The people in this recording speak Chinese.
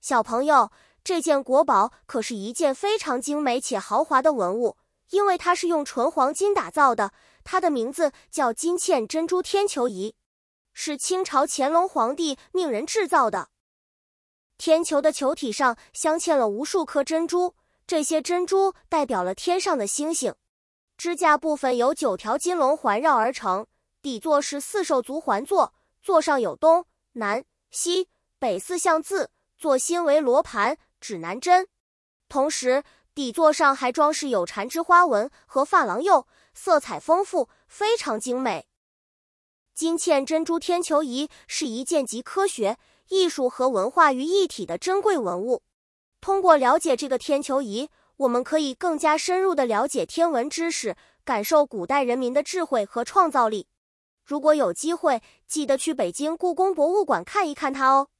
小朋友，这件国宝可是一件非常精美且豪华的文物，因为它是用纯黄金打造的，它的名字叫金嵌珍珠天球仪，是清朝乾隆皇帝命人制造的。天球的球体上镶嵌了无数颗珍珠，这些珍珠代表了天上的星星。支架部分由9条金龙环绕而成，底座是4兽足环座，座上有东南西北4象字，座心为罗盘，指南针。同时底座上还装饰有缠枝花纹和珐琅釉，色彩丰富，非常精美。金嵌珍珠天球仪是一件集科学、艺术和文化于一体的珍贵文物。通过了解这个天球仪，我们可以更加深入地了解天文知识，感受古代人民的智慧和创造力。如果有机会，记得去北京故宫博物馆看一看它哦。